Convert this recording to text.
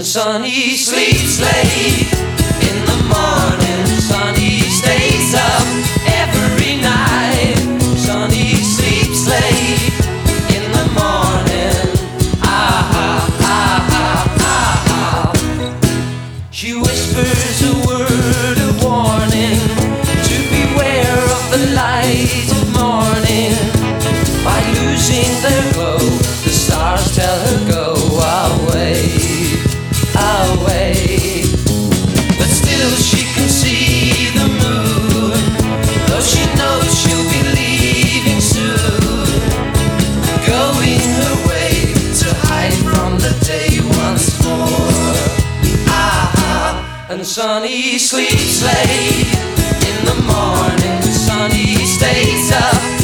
Sonny sleeps late in the morning. Sonny stays up every night. Sonny sleeps late in the morning. Ah, ah, ah, ah, ah. She whispers a word of warning to beware of the light of morning. By losing their glow, the stars tell her go away, away. But still she can see the moon, though she knows she'll be leaving soon, going her way to hide from the day once more. Ah, and Sonny sleeps late in the morning. Sonny stays up